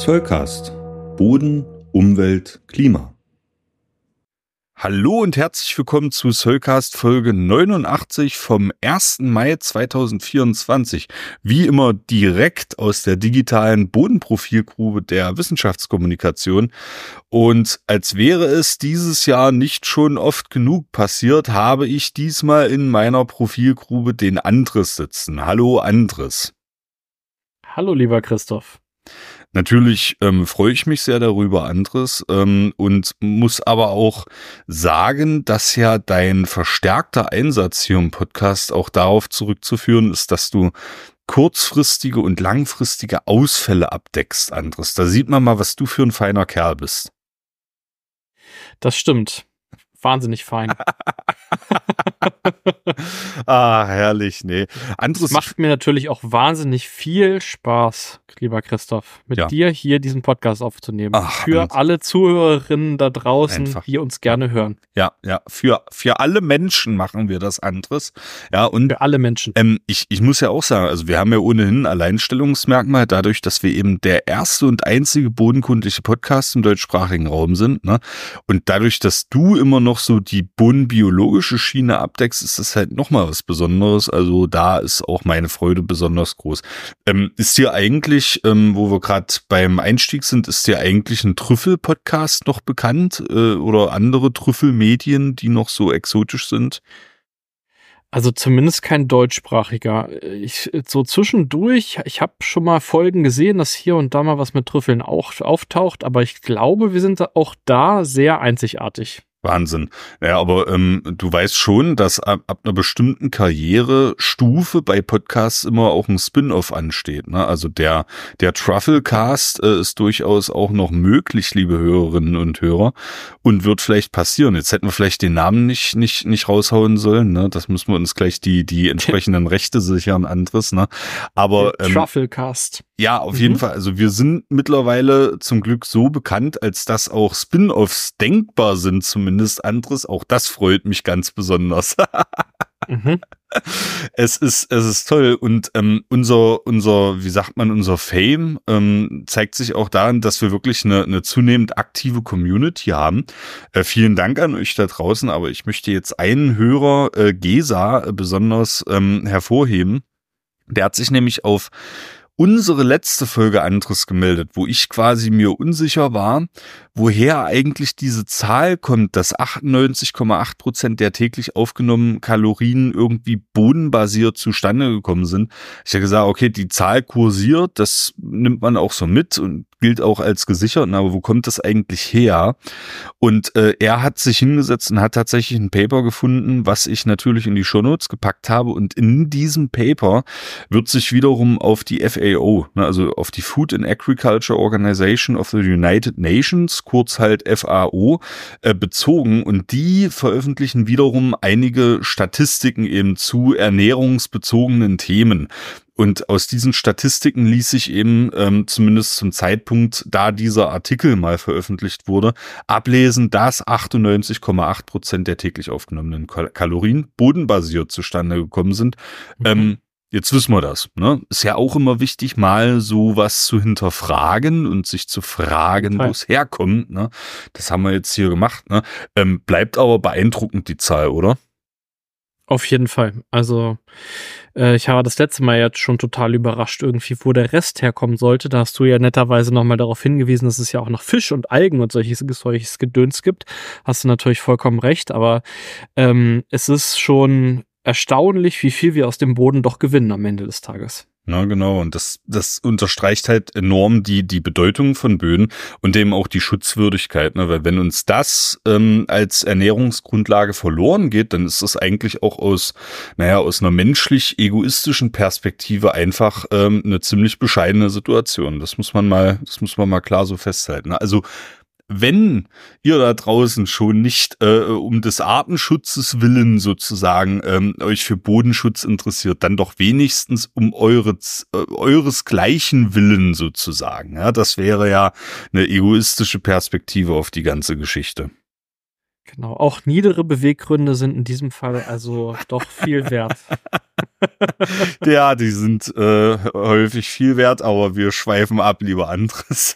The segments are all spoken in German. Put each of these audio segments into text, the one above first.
Zollcast. Boden, Umwelt, Klima. Hallo und herzlich willkommen zu Zollcast Folge 89 vom 1. Mai 2024. Wie immer direkt aus der digitalen Bodenprofilgrube der Wissenschaftskommunikation. Und als wäre es dieses Jahr nicht schon oft genug passiert, habe ich diesmal in meiner Profilgrube den Andres sitzen. Hallo Andres. Hallo lieber Christoph. Natürlich freue ich mich sehr darüber, Andres, und muss aber auch sagen, dass ja dein verstärkter Einsatz hier im Podcast auch darauf zurückzuführen ist, dass du kurzfristige und langfristige Ausfälle abdeckst, Andres. Da sieht man mal, was du für ein feiner Kerl bist. Das stimmt. Wahnsinnig fein. Herrlich, nee. Es macht mir natürlich auch wahnsinnig viel Spaß, lieber Christoph, mit dir hier diesen Podcast aufzunehmen. Für alle Zuhörerinnen da draußen, die uns gerne hören. Ja, für alle Menschen machen wir das, Andres. Ja, und für alle Menschen. Ich muss ja auch sagen, also wir haben ja ohnehin ein Alleinstellungsmerkmal dadurch, dass wir eben der erste und einzige bodenkundliche Podcast im deutschsprachigen Raum sind, ne? Und dadurch, dass du immer noch so die bodenbiologische Schiene abdeckst, ist das halt nochmal was Besonderes. Also da ist auch meine Freude besonders groß. Ist dir eigentlich, wo wir gerade beim Einstieg sind, ist dir eigentlich ein Trüffel-Podcast noch bekannt oder andere Trüffelmedien, die noch so exotisch sind? Also zumindest kein deutschsprachiger. So zwischendurch, ich habe schon mal Folgen gesehen, dass hier und da mal was mit Trüffeln auch auftaucht, aber ich glaube, wir sind auch da sehr einzigartig. Wahnsinn. Ja, aber du weißt schon, dass ab einer bestimmten Karrierestufe bei Podcasts immer auch ein Spin-off ansteht, ne? Also der Trufflecast ist durchaus auch noch möglich, liebe Hörerinnen und Hörer, und wird vielleicht passieren. Jetzt hätten wir vielleicht den Namen nicht raushauen sollen, ne? Das müssen wir uns gleich die entsprechenden Rechte sichern, Andres, ne? Aber Trufflecast. Ja, auf jeden Fall. Also wir sind mittlerweile zum Glück so bekannt, als dass auch Spin-offs denkbar sind, zumindest Andres. Auch das freut mich ganz besonders. Es ist toll. Und unser, wie sagt man, unser Fame zeigt sich auch darin, dass wir wirklich eine zunehmend aktive Community haben. Vielen Dank an euch da draußen, aber ich möchte jetzt einen Hörer, Gesa, besonders hervorheben. Der hat sich nämlich auf unsere letzte Folge, Andres, gemeldet, wo ich quasi mir unsicher war, woher eigentlich diese Zahl kommt, dass 98,8% der täglich aufgenommenen Kalorien irgendwie bodenbasiert zustande gekommen sind. Ich habe gesagt, okay, die Zahl kursiert, das nimmt man auch so mit und gilt auch als gesichert, aber wo kommt das eigentlich her? Und er hat sich hingesetzt und hat tatsächlich ein Paper gefunden, was ich natürlich in die Shownotes gepackt habe, und in diesem Paper wird sich wiederum auf die FAO, also auf die Food and Agriculture Organization of the United Nations, kurz halt FAO, bezogen, und die veröffentlichen wiederum einige Statistiken eben zu ernährungsbezogenen Themen. Und aus diesen Statistiken ließ sich eben, zumindest zum Zeitpunkt, da dieser Artikel mal veröffentlicht wurde, ablesen, dass 98,8% der täglich aufgenommenen Kalorien bodenbasiert zustande gekommen sind. Jetzt wissen wir das, ne? Ist ja auch immer wichtig, mal sowas zu hinterfragen und sich zu fragen, wo es herkommt, ne? Das haben wir jetzt hier gemacht, ne? Bleibt aber beeindruckend, die Zahl, oder? Auf jeden Fall. Also ich habe das letzte Mal jetzt schon total überrascht irgendwie, wo der Rest herkommen sollte. Da hast du ja netterweise nochmal darauf hingewiesen, dass es ja auch noch Fisch und Algen und solches Gedöns gibt. Hast du natürlich vollkommen recht, aber es ist schon erstaunlich, wie viel wir aus dem Boden doch gewinnen am Ende des Tages. Na genau, und das unterstreicht halt enorm die Bedeutung von Böden und eben auch die Schutzwürdigkeit, ne? Weil wenn uns das als Ernährungsgrundlage verloren geht, dann ist das eigentlich auch aus einer menschlich egoistischen Perspektive einfach eine ziemlich bescheidene Situation. Das muss man mal klar so festhalten, ne? Also wenn ihr da draußen schon nicht um des Artenschutzes willen sozusagen euch für Bodenschutz interessiert, dann doch wenigstens um euresgleichen Willen sozusagen. Ja, das wäre ja eine egoistische Perspektive auf die ganze Geschichte. Genau, auch niedere Beweggründe sind in diesem Fall also doch viel wert. Ja, die sind häufig viel wert, aber wir schweifen ab, lieber anderes.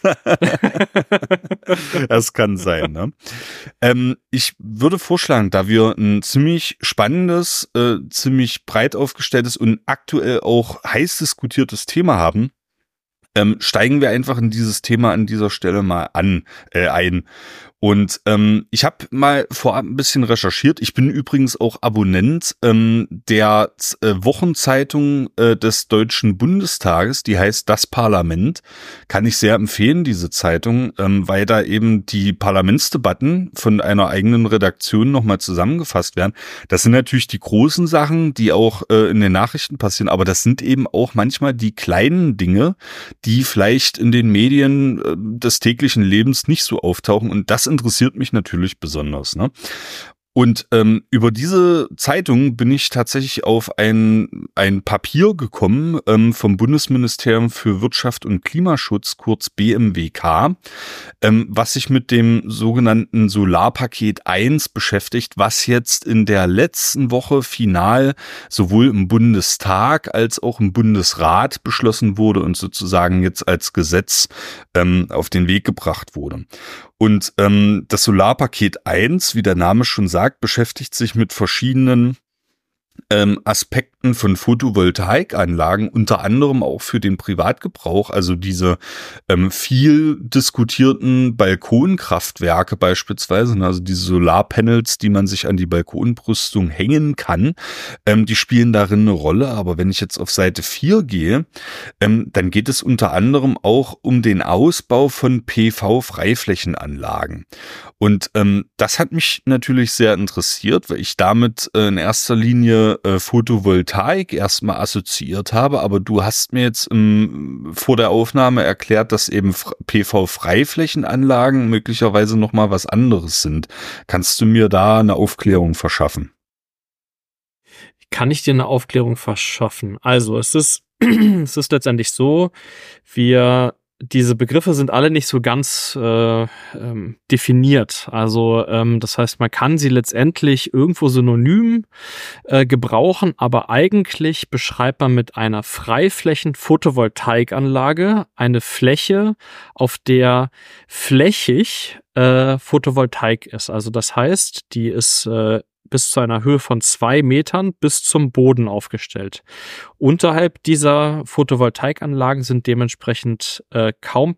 Das kann sein, ne? Ich würde vorschlagen, da wir ein ziemlich spannendes, ziemlich breit aufgestelltes und aktuell auch heiß diskutiertes Thema haben, steigen wir einfach in dieses Thema an dieser Stelle mal ein. Und ich habe mal vorab ein bisschen recherchiert. Ich bin übrigens auch Abonnent der Wochenzeitung des Deutschen Bundestages, die heißt Das Parlament. Kann ich sehr empfehlen, diese Zeitung, weil da eben die Parlamentsdebatten von einer eigenen Redaktion nochmal zusammengefasst werden. Das sind natürlich die großen Sachen, die auch in den Nachrichten passieren, aber das sind eben auch manchmal die kleinen Dinge, die vielleicht in den Medien des täglichen Lebens nicht so auftauchen, und das interessiert mich natürlich besonders, ne? Und über diese Zeitung bin ich tatsächlich auf ein Papier gekommen vom Bundesministerium für Wirtschaft und Klimaschutz, kurz BMWK, was sich mit dem sogenannten Solarpaket 1 beschäftigt, was jetzt in der letzten Woche final sowohl im Bundestag als auch im Bundesrat beschlossen wurde und sozusagen jetzt als Gesetz auf den Weg gebracht wurde. Und das Solarpaket 1, wie der Name schon sagt, beschäftigt sich mit verschiedenen Aspekten von Photovoltaikanlagen, unter anderem auch für den Privatgebrauch, also diese viel diskutierten Balkonkraftwerke beispielsweise, also diese Solarpanels, die man sich an die Balkonbrüstung hängen kann, die spielen darin eine Rolle. Aber wenn ich jetzt auf Seite 4 gehe, dann geht es unter anderem auch um den Ausbau von PV-Freiflächenanlagen. Und das hat mich natürlich sehr interessiert, weil ich damit in erster Linie Photovoltaik erstmal assoziiert habe, aber du hast mir jetzt vor der Aufnahme erklärt, dass eben PV-Freiflächenanlagen möglicherweise nochmal was anderes sind. Kannst du mir da eine Aufklärung verschaffen? Kann ich dir eine Aufklärung verschaffen? Also es ist letztendlich so, diese Begriffe sind alle nicht so ganz definiert. Also das heißt, man kann sie letztendlich irgendwo synonym gebrauchen, aber eigentlich beschreibt man mit einer Freiflächen-Photovoltaikanlage eine Fläche, auf der flächig Photovoltaik ist. Also das heißt, die ist bis zu einer Höhe von 2 Metern bis zum Boden aufgestellt. Unterhalb dieser Photovoltaikanlagen sind dementsprechend kaum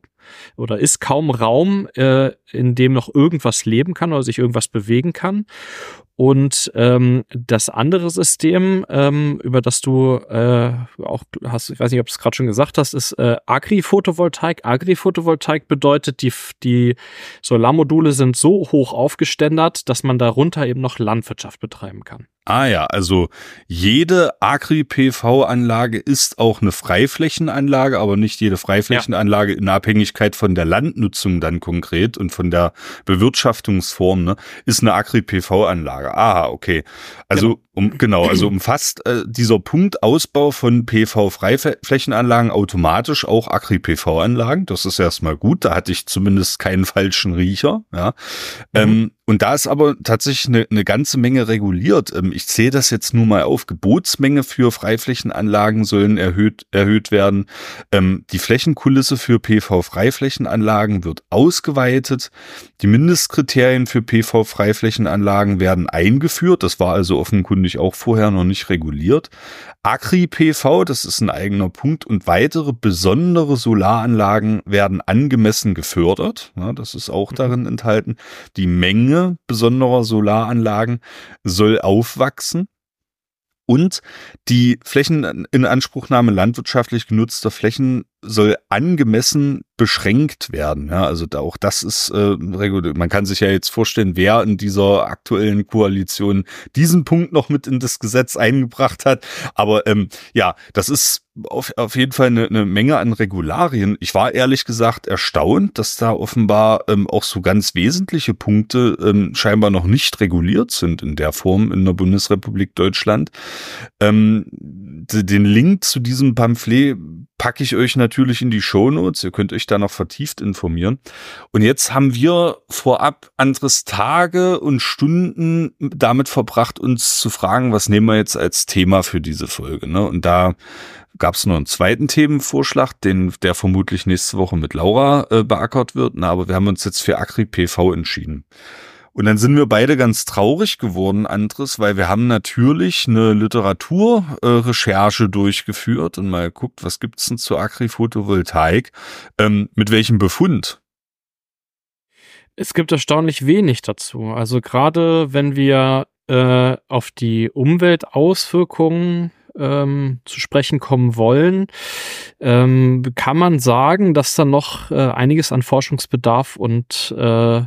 Raum, in dem noch irgendwas leben kann oder sich irgendwas bewegen kann. Und das andere System, über das du auch hast, ich weiß nicht, ob du es gerade schon gesagt hast, ist Agri-Photovoltaik. Agri-Photovoltaik bedeutet, die Solarmodule sind so hoch aufgeständert, dass man darunter eben noch Landwirtschaft betreiben kann. Ah ja, also jede Agri-PV-Anlage ist auch eine Freiflächenanlage, aber nicht jede Freiflächenanlage in Abhängigkeit von der Landnutzung dann konkret und von der Bewirtschaftungsform, ne, ist eine Agri-PV-Anlage. Aha, okay. Also umfasst dieser Punkt Ausbau von PV-Freiflächenanlagen automatisch auch Agri-PV-Anlagen. Das ist erstmal gut. Da hatte ich zumindest keinen falschen Riecher. Ja. Und da ist aber tatsächlich eine ganze Menge reguliert. Ich zähle das jetzt nur mal auf. Gebotsmenge für Freiflächenanlagen sollen erhöht werden. Die Flächenkulisse für PV-Freiflächenanlagen wird ausgeweitet. Die Mindestkriterien für PV-Freiflächenanlagen werden eingeführt. Das war also offenkundig auch vorher noch nicht reguliert. Agri-PV, das ist ein eigener Punkt, und weitere besondere Solaranlagen werden angemessen gefördert. Ja, das ist auch darin enthalten. Die Menge besonderer Solaranlagen soll aufwachsen. Und die Flächeninanspruchnahme landwirtschaftlich genutzter Flächen soll angemessen beschränkt werden. Ja, also auch das ist reguliert. Man kann sich ja jetzt vorstellen, wer in dieser aktuellen Koalition diesen Punkt noch mit in das Gesetz eingebracht hat. Aber das ist auf jeden Fall eine Menge an Regularien. Ich war ehrlich gesagt erstaunt, dass da offenbar auch so ganz wesentliche Punkte scheinbar noch nicht reguliert sind in der Form in der Bundesrepublik Deutschland. Den Link zu diesem Pamphlet packe ich euch natürlich in die Shownotes. Ihr könnt euch da noch vertieft informieren. Und jetzt haben wir vorab anderes Tage und Stunden damit verbracht, uns zu fragen, was nehmen wir jetzt als Thema für diese Folge, ne? Und da gab es noch einen zweiten Themenvorschlag, der vermutlich nächste Woche mit Laura beackert wird. Na, aber wir haben uns jetzt für Agri-PV entschieden. Und dann sind wir beide ganz traurig geworden, Andres, weil wir haben natürlich eine Literaturrecherche durchgeführt und mal geguckt, was gibt's denn zur Agri-Photovoltaik, mit welchem Befund? Es gibt erstaunlich wenig dazu. Also gerade wenn wir auf die Umweltauswirkungen zu sprechen kommen wollen, kann man sagen, dass da noch einiges an Forschungsbedarf und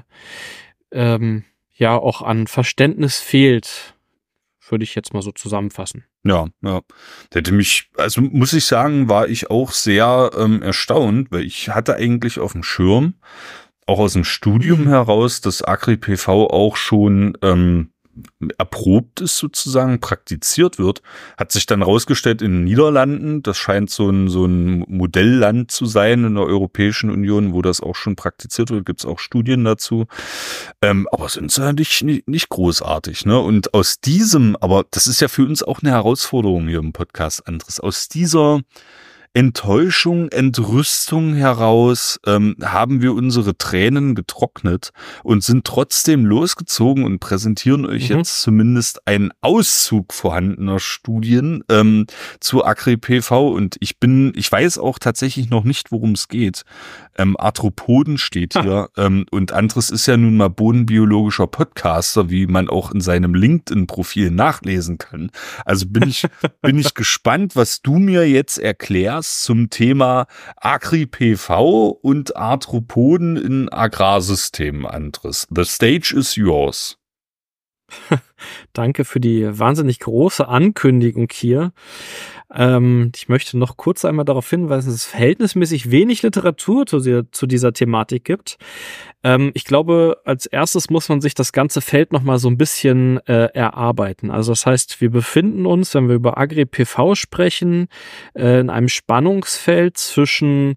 ja auch an Verständnis fehlt, würde ich jetzt mal so zusammenfassen. Ja. Also muss ich sagen, war ich auch sehr erstaunt, weil ich hatte eigentlich auf dem Schirm, auch aus dem Studium heraus, dass Agri-PV auch schon erprobt ist, sozusagen praktiziert wird, hat sich dann rausgestellt in den Niederlanden. Das scheint so ein Modellland zu sein in der Europäischen Union, wo das auch schon praktiziert wird. Gibt es auch Studien dazu. Aber sind sie ja nicht großartig, ne? Und aus diesem, aber das ist ja für uns auch eine Herausforderung hier im Podcast, Andres, aus dieser Enttäuschung, Entrüstung heraus haben wir unsere Tränen getrocknet und sind trotzdem losgezogen und präsentieren euch jetzt zumindest einen Auszug vorhandener Studien zu Agri-PV. Und ich weiß auch tatsächlich noch nicht, worum es geht. Arthropoden steht hier und Andres ist ja nun mal bodenbiologischer Podcaster, wie man auch in seinem LinkedIn-Profil nachlesen kann. Also bin ich gespannt, was du mir jetzt erklärst zum Thema Agri-PV und Arthropoden in Agrarsystemen, Andres. The stage is yours. Danke für die wahnsinnig große Ankündigung hier. Ich möchte noch kurz einmal darauf hinweisen, dass es verhältnismäßig wenig Literatur zu dieser Thematik gibt. Ich glaube, als erstes muss man sich das ganze Feld noch mal so ein bisschen erarbeiten. Also das heißt, wir befinden uns, wenn wir über Agri-PV sprechen, in einem Spannungsfeld zwischen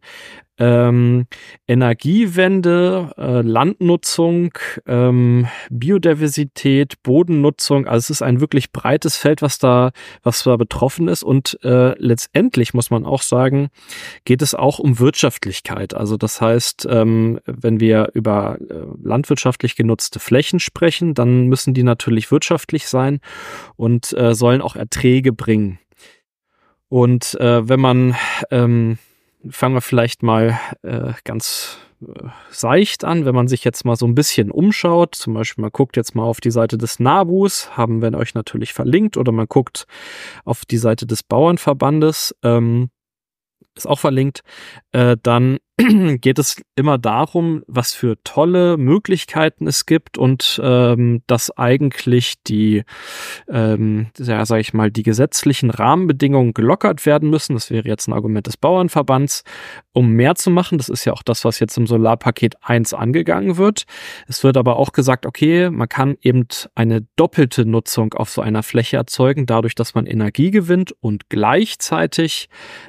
Energiewende, Landnutzung, Biodiversität, Bodennutzung. Also es ist ein wirklich breites Feld, was da betroffen ist. Und letztendlich muss man auch sagen, geht es auch um Wirtschaftlichkeit. Also das heißt, wenn wir über landwirtschaftlich genutzte Flächen sprechen, dann müssen die natürlich wirtschaftlich sein und sollen auch Erträge bringen. Und wenn man fangen wir vielleicht mal ganz seicht an, wenn man sich jetzt mal so ein bisschen umschaut, zum Beispiel man guckt jetzt mal auf die Seite des NABUs, haben wir euch natürlich verlinkt, oder man guckt auf die Seite des Bauernverbandes, ist auch verlinkt, dann geht es immer darum, was für tolle Möglichkeiten es gibt und dass eigentlich die gesetzlichen Rahmenbedingungen gelockert werden müssen. Das wäre jetzt ein Argument des Bauernverbands, um mehr zu machen. Das ist ja auch das, was jetzt im Solarpaket 1 angegangen wird. Es wird aber auch gesagt, okay, man kann eben eine doppelte Nutzung auf so einer Fläche erzeugen, dadurch, dass man Energie gewinnt und gleichzeitig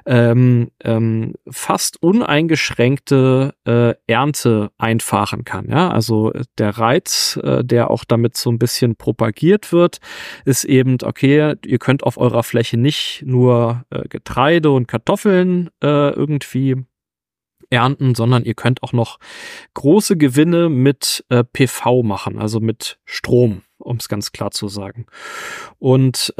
fast uneingeschränkte Ernte einfahren kann. Ja? Also der Reiz, der auch damit so ein bisschen propagiert wird, ist eben, okay, ihr könnt auf eurer Fläche nicht nur Getreide und Kartoffeln irgendwie ernten, sondern ihr könnt auch noch große Gewinne mit PV machen, also mit Strom, um es ganz klar zu sagen. Und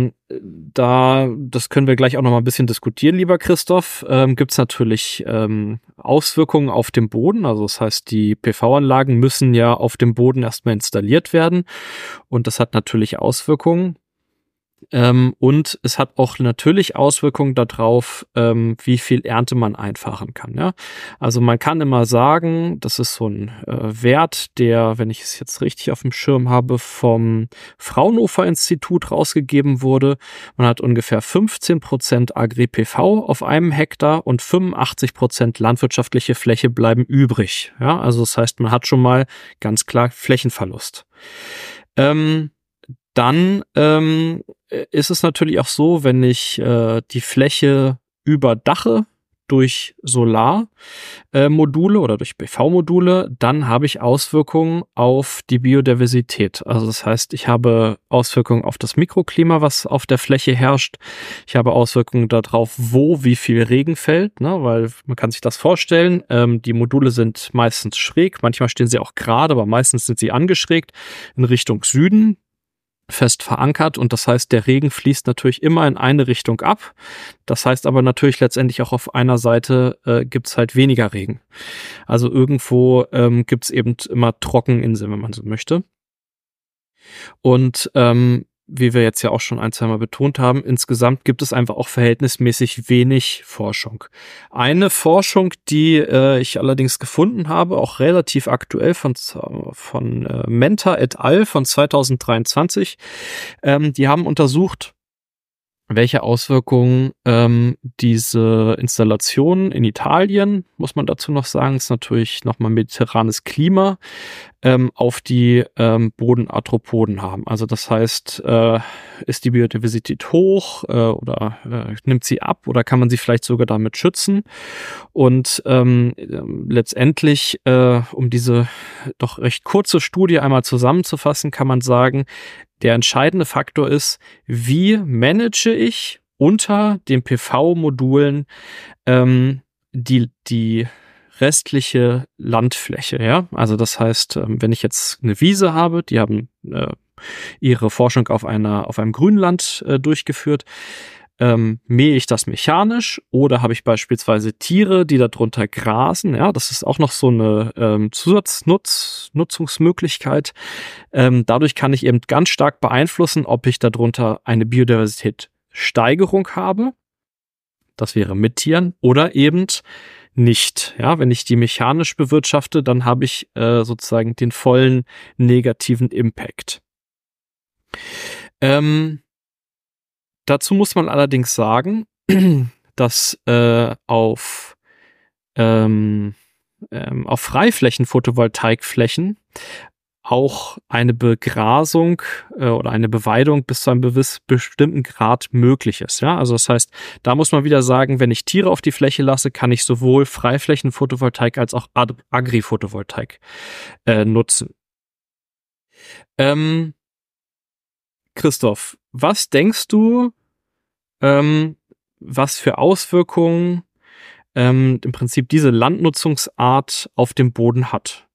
das können wir gleich auch noch mal ein bisschen diskutieren, lieber Christoph, gibt es natürlich Auswirkungen auf dem Boden. Also das heißt, die PV-Anlagen müssen ja auf dem Boden erstmal installiert werden und das hat natürlich Auswirkungen. Und es hat auch natürlich Auswirkungen darauf, wie viel Ernte man einfahren kann. Ja? Also man kann immer sagen, das ist so ein Wert, der, wenn ich es jetzt richtig auf dem Schirm habe, vom Fraunhofer Institut rausgegeben wurde. Man hat ungefähr 15% Agri-PV auf einem Hektar und 85% landwirtschaftliche Fläche bleiben übrig. Ja? Also das heißt, man hat schon mal ganz klar Flächenverlust. Dann ist es natürlich auch so, wenn ich die Fläche überdache durch Solarmodule oder durch PV-Module, dann habe ich Auswirkungen auf die Biodiversität. Also das heißt, ich habe Auswirkungen auf das Mikroklima, was auf der Fläche herrscht. Ich habe Auswirkungen darauf, wie viel Regen fällt, ne? Weil man kann sich das vorstellen. Die Module sind meistens schräg, manchmal stehen sie auch gerade, aber meistens sind sie angeschrägt in Richtung Süden, fest verankert, und das heißt, der Regen fließt natürlich immer in eine Richtung ab. Das heißt aber natürlich letztendlich auch auf einer Seite gibt's halt weniger Regen. Also irgendwo gibt's eben immer Trockeninseln, wenn man so möchte. Und wie wir jetzt ja auch schon ein, zweimal betont haben, insgesamt gibt es einfach auch verhältnismäßig wenig Forschung. Eine Forschung, die ich allerdings gefunden habe, auch relativ aktuell von Menta et al. Von 2023, die haben untersucht, welche Auswirkungen diese Installation in Italien, muss man dazu noch sagen, ist natürlich nochmal mediterranes Klima, auf die Bodenarthropoden haben. Also das heißt, ist die Biodiversität hoch oder nimmt sie ab oder kann man sie vielleicht sogar damit schützen? Und letztendlich, um diese doch recht kurze Studie einmal zusammenzufassen, kann man sagen, der entscheidende Faktor ist, wie manage ich unter den PV-Modulen die restliche Landfläche, ja? Also das heißt, wenn ich jetzt eine Wiese habe, die haben ihre Forschung auf einem Grünland durchgeführt, mähe ich das mechanisch oder habe ich beispielsweise Tiere, die darunter grasen, ja, das ist auch noch so eine Zusatznutzungsmöglichkeit. Dadurch kann ich eben ganz stark beeinflussen, ob ich darunter eine Biodiversitätssteigerung habe, das wäre mit Tieren, oder eben nicht. Ja, wenn ich die mechanisch bewirtschafte, dann habe ich sozusagen den vollen negativen Impact. Dazu muss man allerdings sagen, dass auf Freiflächen-Photovoltaikflächen auch eine Begrasung oder eine Beweidung bis zu einem bestimmten Grad möglich ist. Ja, also das heißt, da muss man wieder sagen, wenn ich Tiere auf die Fläche lasse, kann ich sowohl Freiflächen-Photovoltaik als auch Agri-Photovoltaik nutzen. Christoph, was denkst du, was für Auswirkungen im Prinzip diese Landnutzungsart auf dem Boden hat?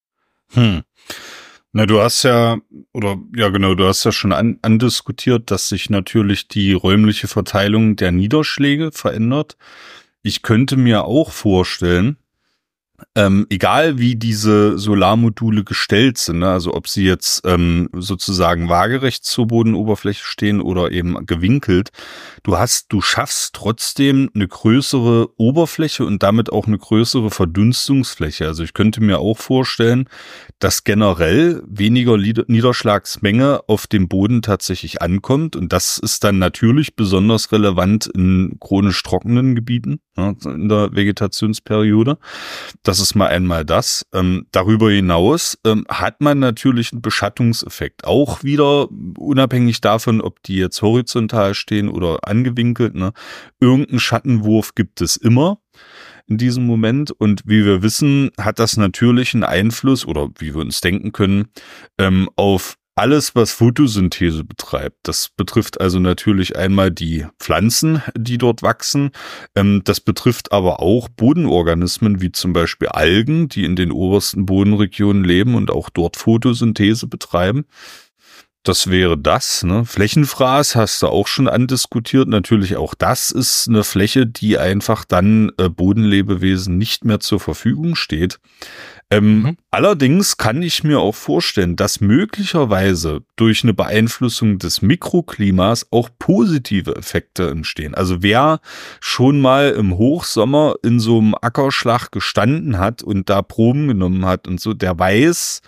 Na, du hast ja schon andiskutiert, dass sich natürlich die räumliche Verteilung der Niederschläge verändert. Ich könnte mir auch vorstellen, egal wie diese Solarmodule gestellt sind, ne, also ob sie jetzt sozusagen waagerecht zur Bodenoberfläche stehen oder eben gewinkelt, du schaffst trotzdem eine größere Oberfläche und damit auch eine größere Verdunstungsfläche. Also ich könnte mir auch vorstellen, dass generell weniger Niederschlagsmenge auf dem Boden tatsächlich ankommt, und das ist dann natürlich besonders relevant in chronisch trockenen Gebieten, ne, in der Vegetationsperiode. Das ist mal einmal das. Darüber hinaus hat man natürlich einen Beschattungseffekt. Auch wieder unabhängig davon, ob die jetzt horizontal stehen oder angewinkelt. Ne? Irgendeinen Schattenwurf gibt es immer in diesem Moment. Und wie wir wissen, hat das natürlich einen Einfluss, oder wie wir uns denken können, auf alles, was Photosynthese betreibt. Das betrifft also natürlich einmal die Pflanzen, die dort wachsen. Das betrifft aber auch Bodenorganismen, wie zum Beispiel Algen, die in den obersten Bodenregionen leben und auch dort Photosynthese betreiben. Das wäre das, ne? Flächenfraß hast du auch schon andiskutiert. Natürlich auch das ist eine Fläche, die einfach dann Bodenlebewesen nicht mehr zur Verfügung steht. Allerdings kann ich mir auch vorstellen, dass möglicherweise durch eine Beeinflussung des Mikroklimas auch positive Effekte entstehen. Also wer schon mal im Hochsommer in so einem Ackerschlag gestanden hat und da Proben genommen hat und so, der weiß,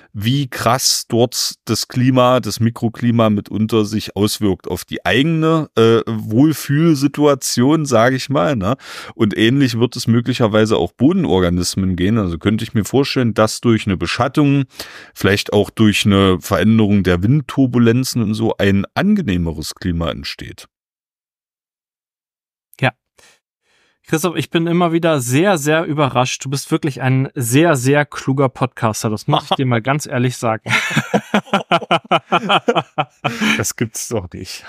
wie krass dort das Klima, das Mikroklima mitunter sich auswirkt auf die eigene Wohlfühlsituation, sage ich mal. Ne? Und ähnlich wird es möglicherweise auch Bodenorganismen gehen. Also könnte ich mir vorstellen, dass durch eine Beschattung, vielleicht auch durch eine Veränderung der Windturbulenzen und so ein angenehmeres Klima entsteht. Christoph, ich bin immer wieder sehr, sehr überrascht. Du bist wirklich ein sehr, sehr kluger Podcaster. Das muss ich dir mal ganz ehrlich sagen. Das gibt's doch nicht.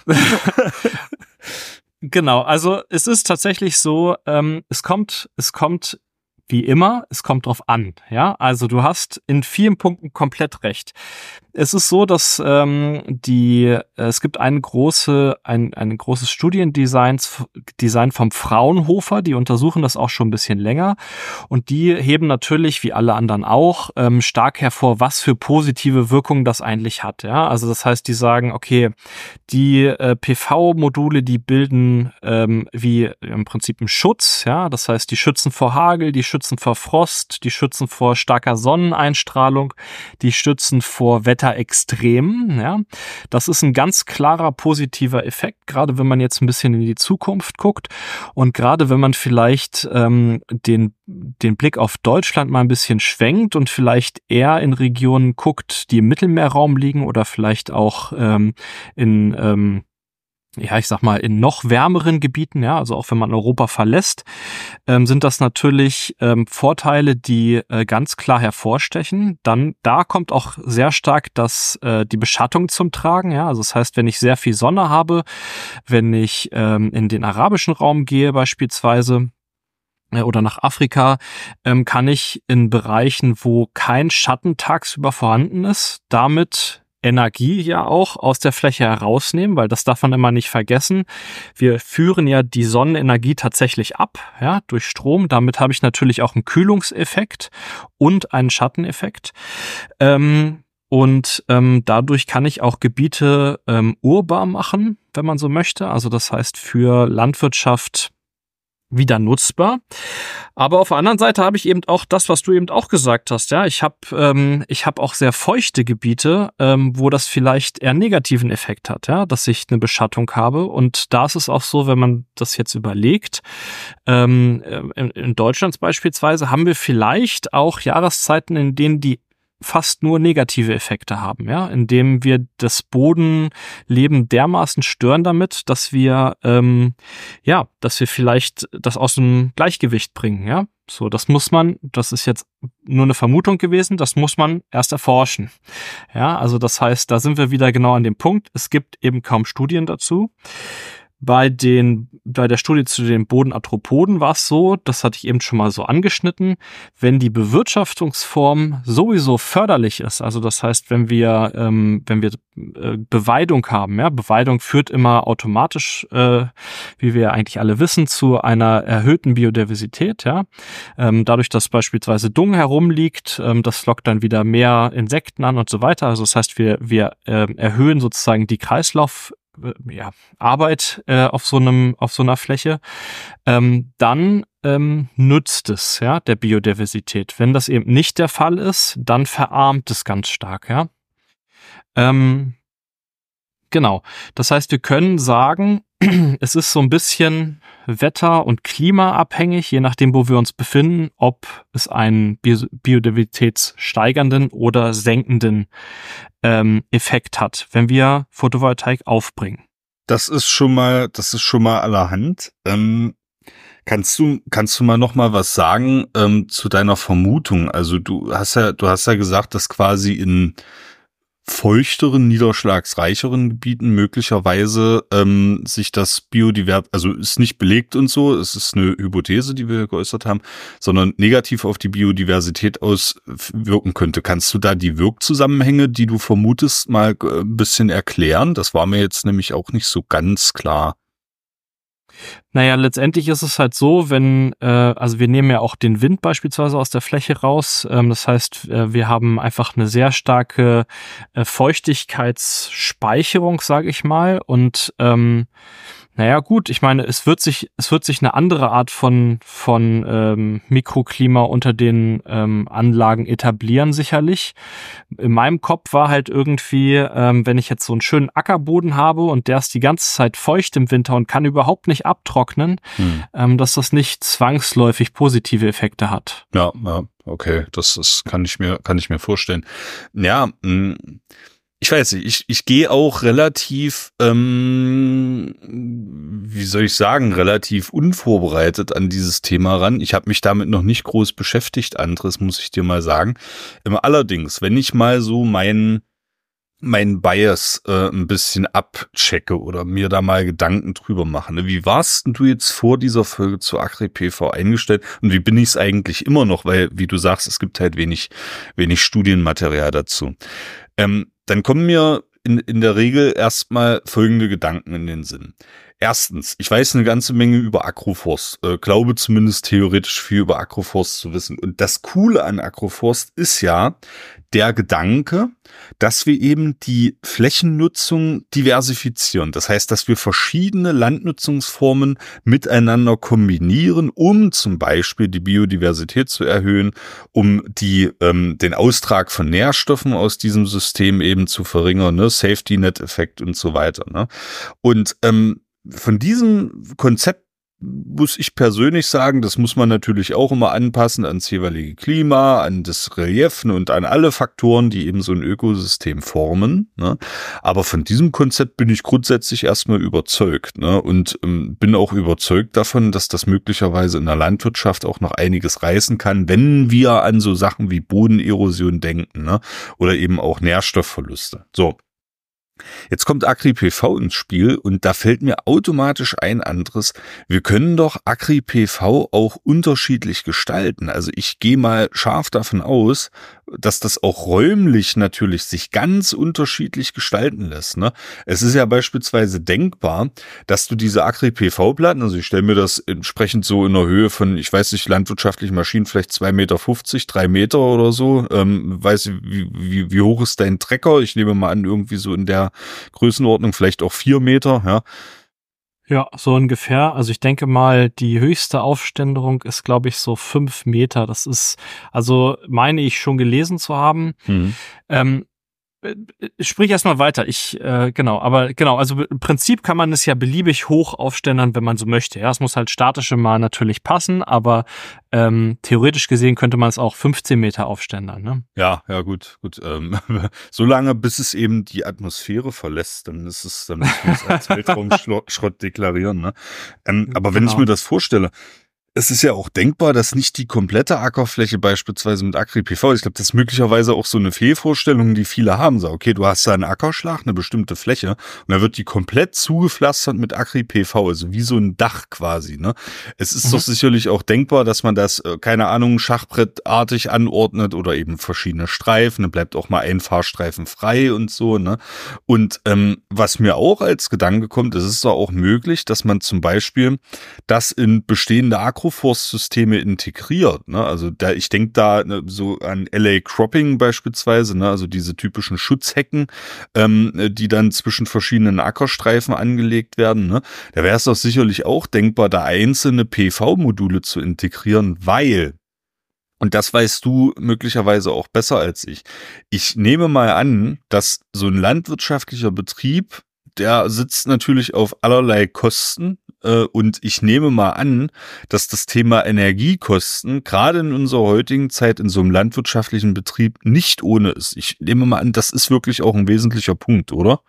Genau, also es ist tatsächlich so, es kommt wie immer, es kommt drauf an, ja. Also du hast in vielen Punkten komplett recht. Es ist so, dass es gibt ein großes Studiendesign vom Fraunhofer, die untersuchen das auch schon ein bisschen länger und die heben natürlich, wie alle anderen auch, stark hervor, was für positive Wirkungen das eigentlich hat, ja. Also das heißt, die sagen, okay, die PV-Module, die bilden wie im Prinzip einen Schutz, ja. Das heißt, die schützen vor Hagel, die schützen vor Frost, die schützen vor starker Sonneneinstrahlung, die schützen vor Wetterextremen, ja. Das ist ein ganz klarer positiver Effekt, gerade wenn man jetzt ein bisschen in die Zukunft guckt und gerade wenn man vielleicht den Blick auf Deutschland mal ein bisschen schwenkt und vielleicht eher in Regionen guckt, die im Mittelmeerraum liegen oder vielleicht auch in noch wärmeren Gebieten, ja, also auch wenn man Europa verlässt, sind das natürlich Vorteile, die ganz klar hervorstechen. Dann, da kommt auch sehr stark die Beschattung zum Tragen, ja, also das heißt, wenn ich sehr viel Sonne habe, wenn ich in den arabischen Raum gehe beispielsweise, oder nach Afrika, kann ich in Bereichen, wo kein Schatten tagsüber vorhanden ist, damit Energie ja auch aus der Fläche herausnehmen, weil das darf man immer nicht vergessen. Wir führen ja die Sonnenenergie tatsächlich ab, ja, durch Strom. Damit habe ich natürlich auch einen Kühlungseffekt und einen Schatteneffekt. Dadurch kann ich auch Gebiete urbar machen, wenn man so möchte. Also das heißt für Landwirtschaft wieder nutzbar. Aber auf der anderen Seite habe ich eben auch das, was du eben auch gesagt hast. Ja, ich habe auch sehr feuchte Gebiete, wo das vielleicht eher negativen Effekt hat, ja, dass ich eine Beschattung habe. Und da ist es auch so, wenn man das jetzt überlegt, in Deutschland beispielsweise haben wir vielleicht auch Jahreszeiten, in denen die fast nur negative Effekte haben, ja, indem wir das Bodenleben dermaßen stören damit, dass wir vielleicht das aus dem Gleichgewicht bringen, ja. So, das ist jetzt nur eine Vermutung gewesen, das muss man erst erforschen. Ja, also das heißt, da sind wir wieder genau an dem Punkt, es gibt eben kaum Studien dazu. Bei der Studie zu den Bodenarthropoden war es so, das hatte ich eben schon mal so angeschnitten, wenn die Bewirtschaftungsform sowieso förderlich ist, also das heißt, wenn wir Beweidung haben, ja, Beweidung führt immer automatisch, wie wir eigentlich alle wissen, zu einer erhöhten Biodiversität, ja, dadurch, dass beispielsweise Dung herumliegt, das lockt dann wieder mehr Insekten an und so weiter, also das heißt, wir erhöhen sozusagen die Arbeit auf so einer Fläche, dann nützt es, ja, der Biodiversität. Wenn das eben nicht der Fall ist, dann verarmt es ganz stark, ja. Genau. Das heißt, wir können sagen, es ist so ein bisschen wetter- und klimaabhängig, je nachdem, wo wir uns befinden, ob es einen biodiversitätssteigernden oder senkenden Effekt hat, wenn wir Photovoltaik aufbringen. Das ist schon mal allerhand. Kannst du mal noch mal was sagen zu deiner Vermutung? Also du hast ja gesagt, dass quasi in feuchteren, niederschlagsreicheren Gebieten möglicherweise sich das also ist nicht belegt und so, es ist eine Hypothese, die wir geäußert haben, sondern negativ auf die Biodiversität auswirken könnte. Kannst du da die Wirkzusammenhänge, die du vermutest, mal ein bisschen erklären? Das war mir jetzt nämlich auch nicht so ganz klar. Naja, letztendlich ist es halt so, also wir nehmen ja auch den Wind beispielsweise aus der Fläche raus. Das heißt, wir haben einfach eine sehr starke Feuchtigkeitsspeicherung, sage ich mal. Und Naja, gut, ich meine, es wird sich eine andere Art von Mikroklima unter den Anlagen etablieren, sicherlich. In meinem Kopf war halt irgendwie, wenn ich jetzt so einen schönen Ackerboden habe und der ist die ganze Zeit feucht im Winter und kann überhaupt nicht abtrocknen, dass das nicht zwangsläufig positive Effekte hat. Ja, okay, das kann ich mir vorstellen. Ja, ich weiß nicht, ich gehe auch relativ, wie soll ich sagen, relativ unvorbereitet an dieses Thema ran. Ich habe mich damit noch nicht groß beschäftigt, anderes muss ich dir mal sagen. Allerdings, wenn ich mal so meinen Bias ein bisschen abchecke oder mir da mal Gedanken drüber mache. Ne? Wie warst denn du jetzt vor dieser Folge zu Agri-PV eingestellt und wie bin ich es eigentlich immer noch? Weil, wie du sagst, es gibt halt wenig Studienmaterial dazu. Dann kommen mir in der Regel erstmal folgende Gedanken in den Sinn. Erstens, ich weiß eine ganze Menge über Agroforst, glaube zumindest theoretisch viel über Agroforst zu wissen. Und das Coole an Agroforst ist ja der Gedanke, dass wir eben die Flächennutzung diversifizieren. Das heißt, dass wir verschiedene Landnutzungsformen miteinander kombinieren, um zum Beispiel die Biodiversität zu erhöhen, um den Austrag von Nährstoffen aus diesem System eben zu verringern, ne? Safety-Net-Effekt und so weiter. Ne? Und von diesem Konzept muss ich persönlich sagen, das muss man natürlich auch immer anpassen ans jeweilige Klima, an das Relief und an alle Faktoren, die eben so ein Ökosystem formen. Ne? Aber von diesem Konzept bin ich grundsätzlich erstmal überzeugt, ne? Und bin auch überzeugt davon, dass das möglicherweise in der Landwirtschaft auch noch einiges reißen kann, wenn wir an so Sachen wie Bodenerosion denken, ne? Oder eben auch Nährstoffverluste. So. Jetzt kommt Agri-PV ins Spiel und da fällt mir automatisch ein anderes. Wir können doch Agri-PV auch unterschiedlich gestalten. Also ich gehe mal scharf davon aus, dass das auch räumlich natürlich sich ganz unterschiedlich gestalten lässt. Ne? Es ist ja beispielsweise denkbar, dass du diese Agri-PV-Platten, also ich stelle mir das entsprechend so in der Höhe von, ich weiß nicht, landwirtschaftlichen Maschinen vielleicht 2,50 Meter, 3 Meter oder so. Weiß wie hoch ist dein Trecker? Ich nehme mal an, irgendwie so in der Größenordnung, vielleicht auch 4 Meter, ja. Ja, so ungefähr. Also ich denke mal, die höchste Aufständerung ist, glaube ich, so 5 Meter. Das ist, also meine ich schon gelesen zu haben. Sprich erstmal weiter. Also im Prinzip kann man es ja beliebig hoch aufständern, wenn man so möchte. Ja, es muss halt statisch mal natürlich passen, aber theoretisch gesehen könnte man es auch 15 Meter aufständern. Ne? Ja, gut. So lange, bis es eben die Atmosphäre verlässt, dann müssen wir es als Weltraumschrott deklarieren. Ne? Aber wenn ich mir das vorstelle, es ist ja auch denkbar, dass nicht die komplette Ackerfläche beispielsweise mit Agri-PV, ich glaube, das ist möglicherweise auch so eine Fehlvorstellung, die viele haben. So, okay, du hast da einen Ackerschlag, eine bestimmte Fläche und dann wird die komplett zugepflastert mit Agri-PV, also wie so ein Dach quasi. Ne? Es ist doch sicherlich auch denkbar, dass man das, keine Ahnung, schachbrettartig anordnet oder eben verschiedene Streifen, dann bleibt auch mal ein Fahrstreifen frei und so. Ne? Und was mir auch als Gedanke kommt, es ist doch auch möglich, dass man zum Beispiel das in bestehende Agroforstsysteme integriert, ne? Also ich denke da so an LA Cropping beispielsweise, ne? Also diese typischen Schutzhecken, die dann zwischen verschiedenen Ackerstreifen angelegt werden, ne? Da wäre es doch sicherlich auch denkbar, da einzelne PV-Module zu integrieren, weil, und das weißt du möglicherweise auch besser als ich nehme mal an, dass so ein landwirtschaftlicher Betrieb, der sitzt natürlich auf allerlei Kosten, und ich nehme mal an, dass das Thema Energiekosten gerade in unserer heutigen Zeit in so einem landwirtschaftlichen Betrieb nicht ohne ist. Ich nehme mal an, das ist wirklich auch ein wesentlicher Punkt, oder?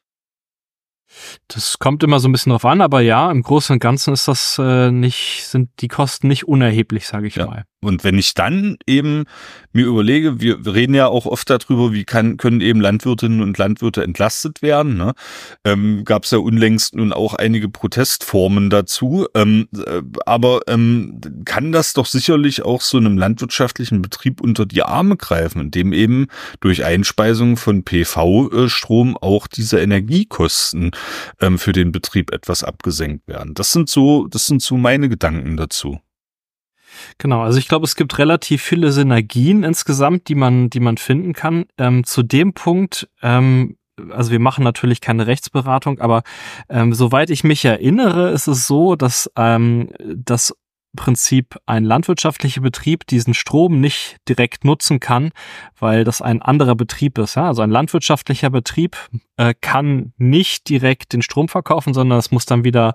Das kommt immer so ein bisschen drauf an, aber ja, im Großen und Ganzen ist das sind die Kosten nicht unerheblich, sage ich mal. Und wenn ich dann eben mir überlege, wir reden ja auch oft darüber, wie können eben Landwirtinnen und Landwirte entlastet werden. Ne? Gab es ja unlängst nun auch einige Protestformen dazu. Aber kann das doch sicherlich auch so einem landwirtschaftlichen Betrieb unter die Arme greifen, indem eben durch Einspeisung von PV-Strom auch diese Energiekosten für den Betrieb etwas abgesenkt werden. Das sind so meine Gedanken dazu. Genau, also ich glaube, es gibt relativ viele Synergien insgesamt, die man finden kann. Zu dem Punkt also wir machen natürlich keine Rechtsberatung, aber soweit ich mich erinnere, ist es so, dass das Prinzip ein landwirtschaftlicher Betrieb diesen Strom nicht direkt nutzen kann, weil das ein anderer Betrieb ist. Ja? Also ein landwirtschaftlicher Betrieb kann nicht direkt den Strom verkaufen, sondern es muss dann wieder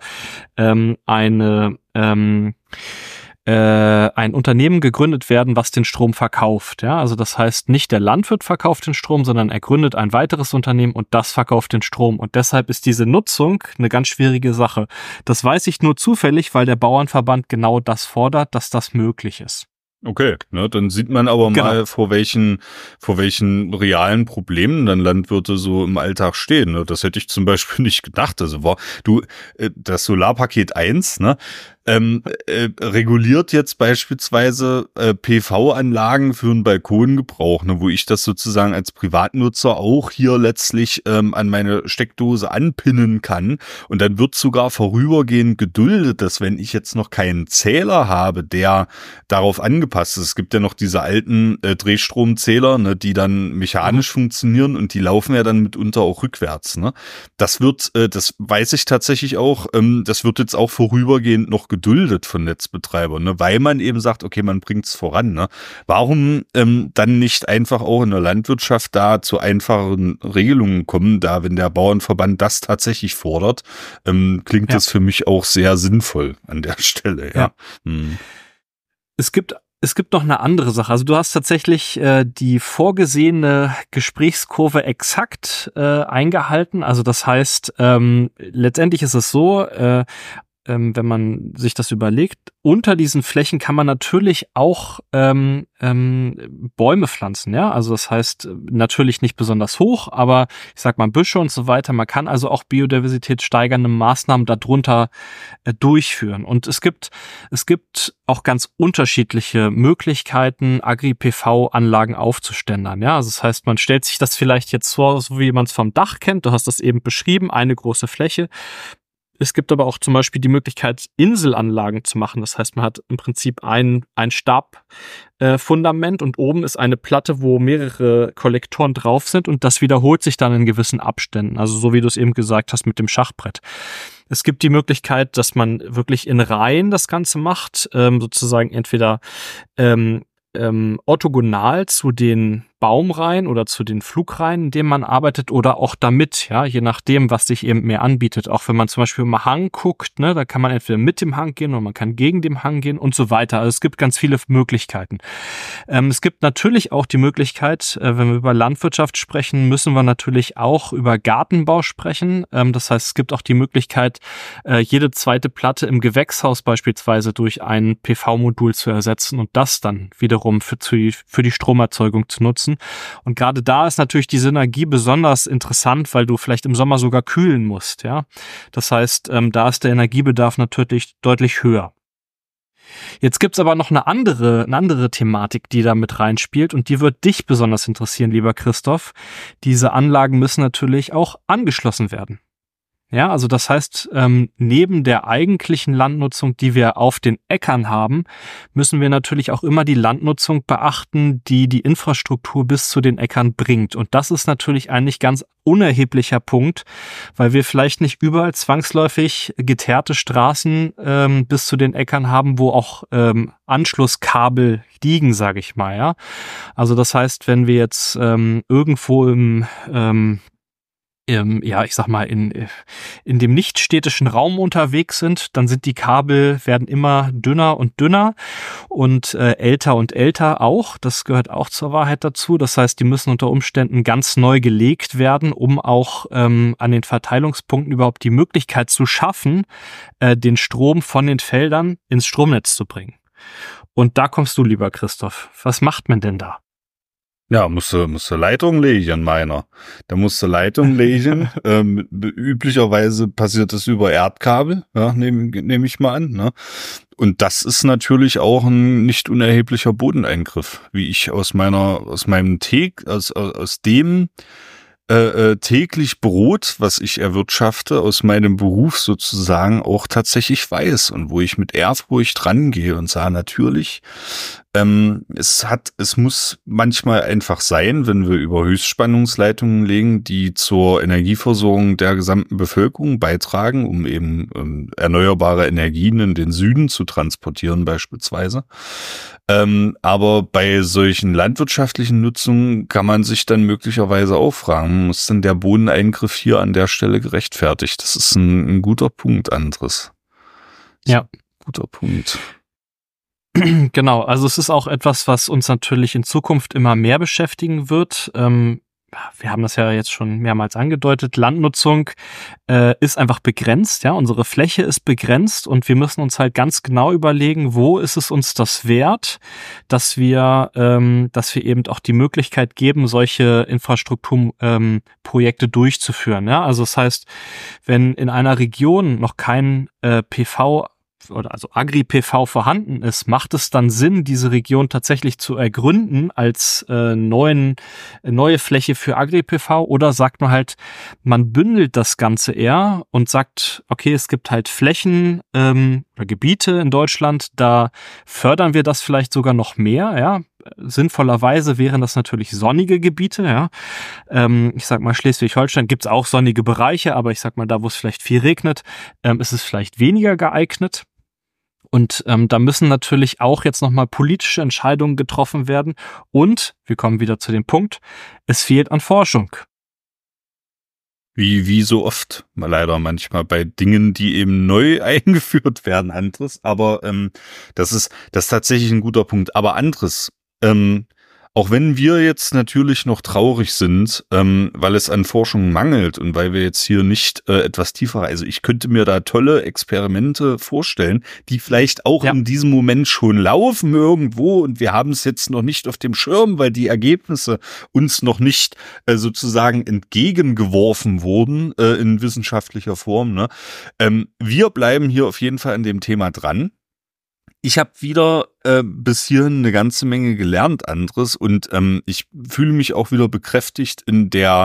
ein Unternehmen gegründet werden, was den Strom verkauft. Ja, also das heißt, nicht der Landwirt verkauft den Strom, sondern er gründet ein weiteres Unternehmen und das verkauft den Strom. Und deshalb ist diese Nutzung eine ganz schwierige Sache. Das weiß ich nur zufällig, weil der Bauernverband genau das fordert, dass das möglich ist. Okay, ne, dann sieht man aber mal, vor welchen realen Problemen dann Landwirte so im Alltag stehen. Ne? Das hätte ich zum Beispiel nicht gedacht. Also das Solarpaket 1, ne, reguliert jetzt beispielsweise PV-Anlagen für einen Balkongebrauch, ne, wo ich das sozusagen als Privatnutzer auch hier letztlich an meine Steckdose anpinnen kann. Und dann wird sogar vorübergehend geduldet, dass wenn ich jetzt noch keinen Zähler habe, der darauf angepasst ist. Es gibt ja noch diese alten Drehstromzähler, ne, die dann mechanisch funktionieren und die laufen ja dann mitunter auch rückwärts. Ne? Das weiß ich tatsächlich auch, das wird jetzt auch vorübergehend noch geduldet von Netzbetreibern, ne? Weil man eben sagt, okay, man bringt's voran. Ne? Warum dann nicht einfach auch in der Landwirtschaft da zu einfacheren Regelungen kommen, da wenn der Bauernverband das tatsächlich fordert, klingt das für mich auch sehr sinnvoll an der Stelle. Ja. Hm. Es gibt noch eine andere Sache. Also du hast tatsächlich die vorgesehene Gesprächskurve exakt eingehalten. Also das heißt, letztendlich ist es so, wenn man sich das überlegt, unter diesen Flächen kann man natürlich auch Bäume pflanzen, ja. Also das heißt natürlich nicht besonders hoch, aber ich sag mal Büsche und so weiter. Man kann also auch Biodiversität steigernde Maßnahmen darunter durchführen. Und es gibt auch ganz unterschiedliche Möglichkeiten, Agri-PV-Anlagen aufzuständern, ja. Also das heißt, man stellt sich das vielleicht jetzt vor, so wie man es vom Dach kennt. Du hast das eben beschrieben, eine große Fläche. Es gibt aber auch zum Beispiel die Möglichkeit, Inselanlagen zu machen. Das heißt, man hat im Prinzip ein Stabfundament und oben ist eine Platte, wo mehrere Kollektoren drauf sind und das wiederholt sich dann in gewissen Abständen. Also so wie du es eben gesagt hast mit dem Schachbrett. Es gibt die Möglichkeit, dass man wirklich in Reihen das Ganze macht, sozusagen entweder orthogonal zu den Baumreihen oder zu den Flugreihen, in denen man arbeitet, oder auch damit, ja, je nachdem, was sich eben mehr anbietet. Auch wenn man zum Beispiel im Hang guckt, ne, da kann man entweder mit dem Hang gehen oder man kann gegen den Hang gehen und so weiter. Also es gibt ganz viele Möglichkeiten. Es gibt natürlich auch die Möglichkeit, wenn wir über Landwirtschaft sprechen, müssen wir natürlich auch über Gartenbau sprechen. Das heißt, es gibt auch die Möglichkeit, jede zweite Platte im Gewächshaus beispielsweise durch ein PV-Modul zu ersetzen und das dann wiederum für die Stromerzeugung zu nutzen. Und gerade da ist natürlich die Synergie besonders interessant, weil du vielleicht im Sommer sogar kühlen musst, ja. Das heißt, da ist der Energiebedarf natürlich deutlich höher. Jetzt gibt's aber noch eine andere Thematik, die da mit reinspielt und die wird dich besonders interessieren, lieber Christoph. Diese Anlagen müssen natürlich auch angeschlossen werden. Ja, also das heißt, neben der eigentlichen Landnutzung, die wir auf den Äckern haben, müssen wir natürlich auch immer die Landnutzung beachten, die die Infrastruktur bis zu den Äckern bringt. Und das ist natürlich ein nicht ganz unerheblicher Punkt, weil wir vielleicht nicht überall zwangsläufig geteerte Straßen bis zu den Äckern haben, wo auch Anschlusskabel liegen, sage ich mal. Ja, also das heißt, wenn wir jetzt irgendwo ich sag mal, in dem nicht-städtischen Raum unterwegs sind, dann sind die Kabel, werden immer dünner und dünner und älter und älter auch. Das gehört auch zur Wahrheit dazu. Das heißt, die müssen unter Umständen ganz neu gelegt werden, um auch an den Verteilungspunkten überhaupt die Möglichkeit zu schaffen, den Strom von den Feldern ins Stromnetz zu bringen. Und da kommst du, lieber Christoph. Was macht man denn da? Ja, musst du Leitung legen, meiner. Da musst du Leitung legen. Üblicherweise passiert das über Erdkabel, ja, nehm ich mal an, ne? Und das ist natürlich auch ein nicht unerheblicher Bodeneingriff, wie ich aus dem täglich Brot, was ich erwirtschafte, aus meinem Beruf sozusagen auch tatsächlich weiß und wo ich mit Ehrfurcht dran gehe und sage, natürlich Es muss manchmal einfach sein, wenn wir über Höchstspannungsleitungen legen, die zur Energieversorgung der gesamten Bevölkerung beitragen, um eben erneuerbare Energien in den Süden zu transportieren beispielsweise. Aber bei solchen landwirtschaftlichen Nutzungen kann man sich dann möglicherweise auch fragen, muss denn der Bodeneingriff hier an der Stelle gerechtfertigt? Das ist ein guter Punkt, Andres. Ja. Guter Punkt. Genau, also es ist auch etwas, was uns natürlich in Zukunft immer mehr beschäftigen wird. Wir haben das ja jetzt schon mehrmals angedeutet. Landnutzung ist einfach begrenzt, ja. Unsere Fläche ist begrenzt und wir müssen uns halt ganz genau überlegen, wo ist es uns das wert, dass wir eben auch die Möglichkeit geben, solche Infrastrukturprojekte durchzuführen. Ja, also das heißt, wenn in einer Region noch kein PV oder also Agri-PV vorhanden ist, macht es dann Sinn, diese Region tatsächlich zu ergründen als neue Fläche für Agri-PV, oder sagt man halt, man bündelt das Ganze eher und sagt, okay, es gibt halt Flächen oder Gebiete in Deutschland, da fördern wir das vielleicht sogar noch mehr, ja. Sinnvollerweise wären das natürlich sonnige Gebiete, ja. Ich sag mal, Schleswig-Holstein gibt's auch sonnige Bereiche, aber ich sag mal, da wo es vielleicht viel regnet, ist es vielleicht weniger geeignet. Und da müssen natürlich auch jetzt nochmal politische Entscheidungen getroffen werden. Und, wir kommen wieder zu dem Punkt, es fehlt an Forschung. Wie so oft, leider manchmal bei Dingen, die eben neu eingeführt werden, Andres. Aber das ist tatsächlich ein guter Punkt. Aber Andres, auch wenn wir jetzt natürlich noch traurig sind, weil es an Forschung mangelt und weil wir jetzt hier nicht etwas tiefer, also ich könnte mir da tolle Experimente vorstellen, die vielleicht auch in diesem Moment schon laufen irgendwo und wir haben es jetzt noch nicht auf dem Schirm, weil die Ergebnisse uns noch nicht sozusagen entgegengeworfen wurden in wissenschaftlicher Form. Ne? Wir bleiben hier auf jeden Fall an dem Thema dran. Ich habe wieder bis hierhin eine ganze Menge gelernt, Andres, und ich fühle mich auch wieder bekräftigt in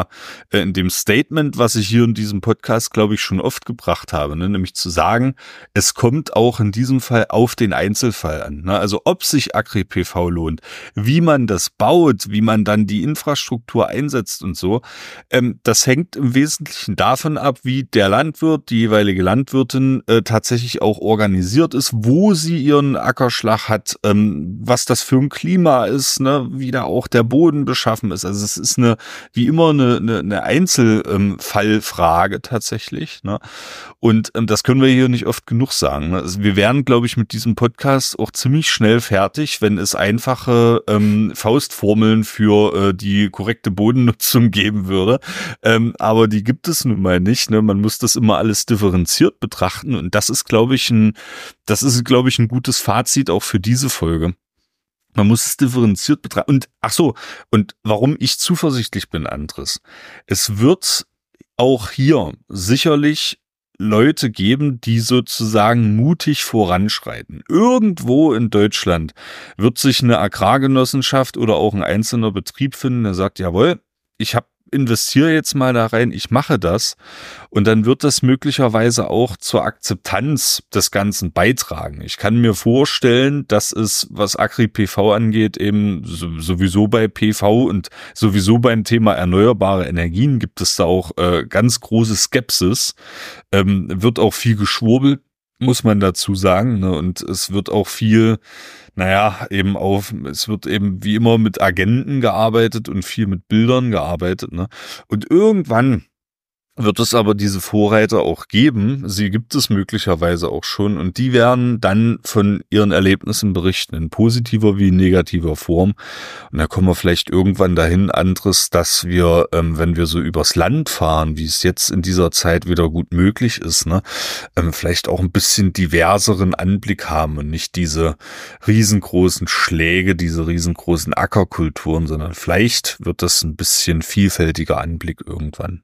dem Statement, was ich hier in diesem Podcast, glaube ich, schon oft gebracht habe, ne? Nämlich zu sagen, es kommt auch in diesem Fall auf den Einzelfall an, ne? Also ob sich Agri-PV lohnt, wie man das baut, wie man dann die Infrastruktur einsetzt und so, das hängt im Wesentlichen davon ab, wie der Landwirt, die jeweilige Landwirtin tatsächlich auch organisiert ist, wo sie ihren Ackerschlag hat, was das für ein Klima ist, ne, wie da auch der Boden beschaffen ist. Also es ist wie immer eine Einzelfallfrage tatsächlich, ne? Und das können wir hier nicht oft genug sagen. Ne? Also wir wären, glaube ich, mit diesem Podcast auch ziemlich schnell fertig, wenn es einfache Faustformeln für die korrekte Bodennutzung geben würde. Aber die gibt es nun mal nicht. Ne? Man muss das immer alles differenziert betrachten. Und das ist, glaube ich, ein gutes Fazit auch für diese Folge. Man muss es differenziert betrachten. Und warum ich zuversichtlich bin, Andres. Es wird auch hier sicherlich Leute geben, die sozusagen mutig voranschreiten. Irgendwo in Deutschland wird sich eine Agrargenossenschaft oder auch ein einzelner Betrieb finden, der sagt, jawohl, ich investiere jetzt mal da rein, ich mache das, und dann wird das möglicherweise auch zur Akzeptanz des Ganzen beitragen. Ich kann mir vorstellen, dass es, was Agri-PV angeht, eben sowieso bei PV und sowieso beim Thema erneuerbare Energien gibt es da auch ganz große Skepsis, wird auch viel geschwurbelt, muss man dazu sagen, ne? Und es wird auch viel, es wird eben wie immer mit Agenten gearbeitet und viel mit Bildern gearbeitet, ne? Und irgendwann wird es aber diese Vorreiter auch geben. Sie gibt es möglicherweise auch schon und die werden dann von ihren Erlebnissen berichten, in positiver wie in negativer Form. Und da kommen wir vielleicht irgendwann dahin, Andres, dass wir, wenn wir so übers Land fahren, wie es jetzt in dieser Zeit wieder gut möglich ist, ne, vielleicht auch ein bisschen diverseren Anblick haben und nicht diese riesengroßen Schläge, diese riesengroßen Ackerkulturen, sondern vielleicht wird das ein bisschen vielfältiger Anblick irgendwann.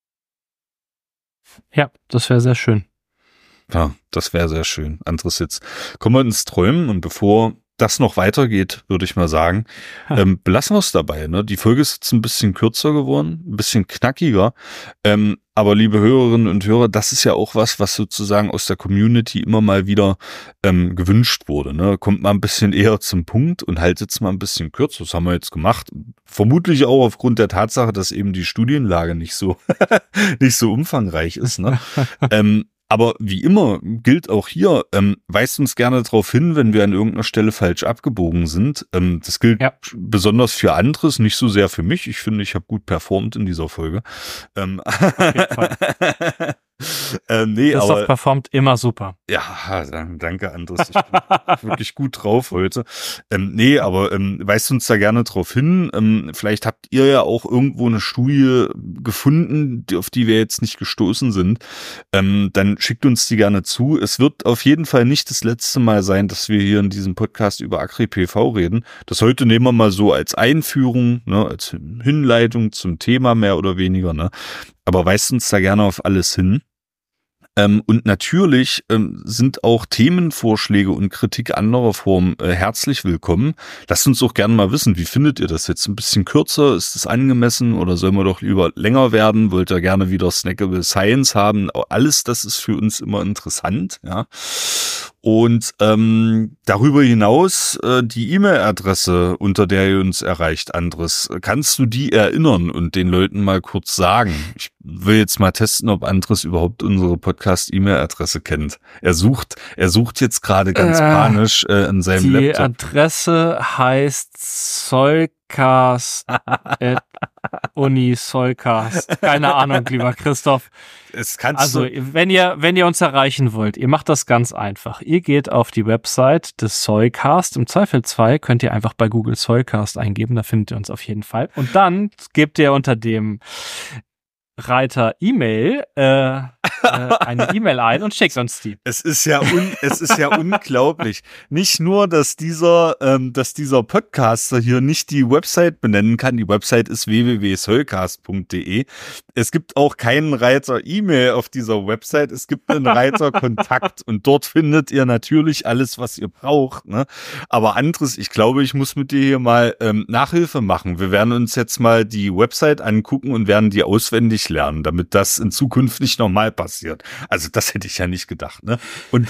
Ja, das wäre sehr schön. Ja, das wäre sehr schön. Andres, jetzt kommen wir ins Träumen und bevor das noch weitergeht, würde ich mal sagen, belassen wir es dabei. Ne? Die Folge ist jetzt ein bisschen kürzer geworden, ein bisschen knackiger. Aber liebe Hörerinnen und Hörer, das ist ja auch was sozusagen aus der Community immer mal wieder gewünscht wurde. Ne? Kommt mal ein bisschen eher zum Punkt und haltet es mal ein bisschen kürzer. Das haben wir jetzt gemacht. Vermutlich auch aufgrund der Tatsache, dass eben die Studienlage nicht so nicht so umfangreich ist. Ne? Aber wie immer gilt auch hier, weist uns gerne darauf hin, wenn wir an irgendeiner Stelle falsch abgebogen sind. Das gilt besonders für Andres, nicht so sehr für mich. Ich finde, ich habe gut performt in dieser Folge. Christoph performt immer super. Ja, danke Andres. Ich bin wirklich gut drauf heute. Weist uns da gerne drauf hin. Vielleicht habt ihr ja auch irgendwo eine Studie gefunden, auf die wir jetzt nicht gestoßen sind. Dann schickt uns die gerne zu. Es wird auf jeden Fall nicht das letzte Mal sein, dass wir hier in diesem Podcast über Agri-PV reden. Das heute nehmen wir mal so als Einführung, ne, als Hinleitung zum Thema mehr oder weniger. Ne. Aber weist uns da gerne auf alles hin. Und natürlich sind auch Themenvorschläge und Kritik anderer Form herzlich willkommen. Lasst uns auch gerne mal wissen, wie findet ihr das jetzt? Ein bisschen kürzer? Ist das angemessen oder sollen wir doch lieber länger werden? Wollt ihr gerne wieder Snackable Science haben? Alles das ist für uns immer interessant. Ja. Und darüber hinaus die E-Mail-Adresse, unter der ihr uns erreicht, Andres. Kannst du die erinnern und den Leuten mal kurz sagen? Ich will jetzt mal testen, ob Andres überhaupt unsere Podcast-E-Mail-Adresse kennt. Er sucht jetzt gerade ganz panisch in seinem Laptop. Die Adresse heißt Solcast Uni Solcast. Keine Ahnung, lieber Christoph. Wenn ihr uns erreichen wollt, ihr macht das ganz einfach. Ihr geht auf die Website des Solcast. Im Zweifelsfall könnt ihr einfach bei Google Solcast eingeben, da findet ihr uns auf jeden Fall. Und dann gebt ihr unter dem Reiter E-Mail eine E-Mail ein und schickt uns die. Es ist ja unglaublich. Nicht nur, dass dieser Podcaster hier nicht die Website benennen kann. Die Website ist www.solcast.de. Es gibt auch keinen Reiter E-Mail auf dieser Website. Es gibt einen Reiter Kontakt und dort findet ihr natürlich alles, was ihr braucht. Ne? Aber Andres, ich glaube, ich muss mit dir hier mal Nachhilfe machen. Wir werden uns jetzt mal die Website angucken und werden die auswendig lernen, damit das in Zukunft nicht nochmal passiert. Also das hätte ich ja nicht gedacht. Ne? Und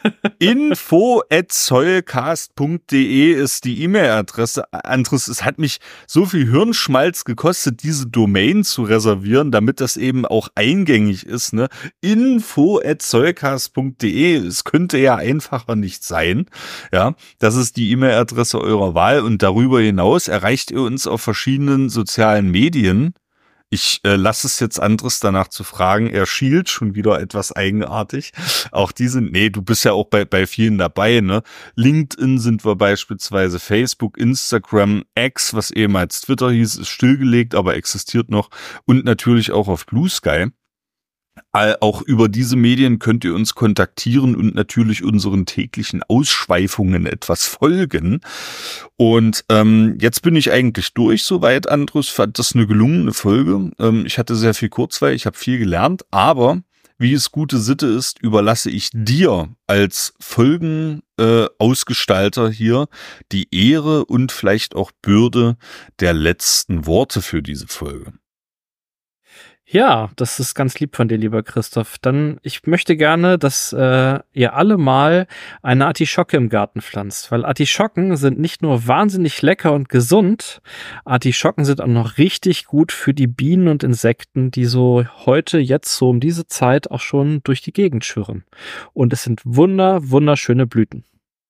info@solcast.de ist die E-Mail-Adresse. Andres, es hat mich so viel Hirnschmalz gekostet, diese Domain zu reservieren, damit das eben auch eingängig ist. Ne? info@solcast.de. Es könnte ja einfacher nicht sein. Ja, das ist die E-Mail-Adresse eurer Wahl und darüber hinaus erreicht ihr uns auf verschiedenen sozialen Medien. Ich lasse es jetzt Andres danach zu fragen. Er schielt schon wieder etwas eigenartig. Auch du bist ja auch bei vielen dabei, ne? LinkedIn sind wir beispielsweise, Facebook, Instagram, X, was ehemals Twitter hieß, ist stillgelegt, aber existiert noch. Und natürlich auch auf Blue Sky. Auch über diese Medien könnt ihr uns kontaktieren und natürlich unseren täglichen Ausschweifungen etwas folgen. Und jetzt bin ich eigentlich durch soweit, Andres. Fand das eine gelungene Folge. Ich hatte sehr viel Kurzweil, ich habe viel gelernt, aber wie es gute Sitte ist, überlasse ich dir als Folgenausgestalter hier die Ehre und vielleicht auch Bürde der letzten Worte für diese Folge. Ja, das ist ganz lieb von dir, lieber Christoph. Ich möchte gerne, dass ihr alle mal eine Artischocke im Garten pflanzt, weil Artischocken sind nicht nur wahnsinnig lecker und gesund, Artischocken sind auch noch richtig gut für die Bienen und Insekten, die jetzt um diese Zeit auch schon durch die Gegend schwirren. Und es sind wunderschöne Blüten.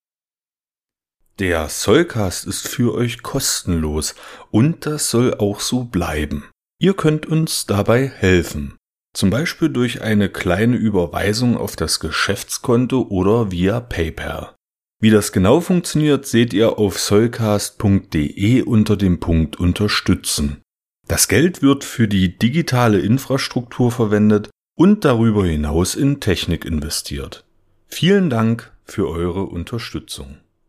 Der Solcast ist für euch kostenlos und das soll auch so bleiben. Ihr könnt uns dabei helfen, zum Beispiel durch eine kleine Überweisung auf das Geschäftskonto oder via PayPal. Wie das genau funktioniert, seht ihr auf solcast.de unter dem Punkt Unterstützen. Das Geld wird für die digitale Infrastruktur verwendet und darüber hinaus in Technik investiert. Vielen Dank für eure Unterstützung.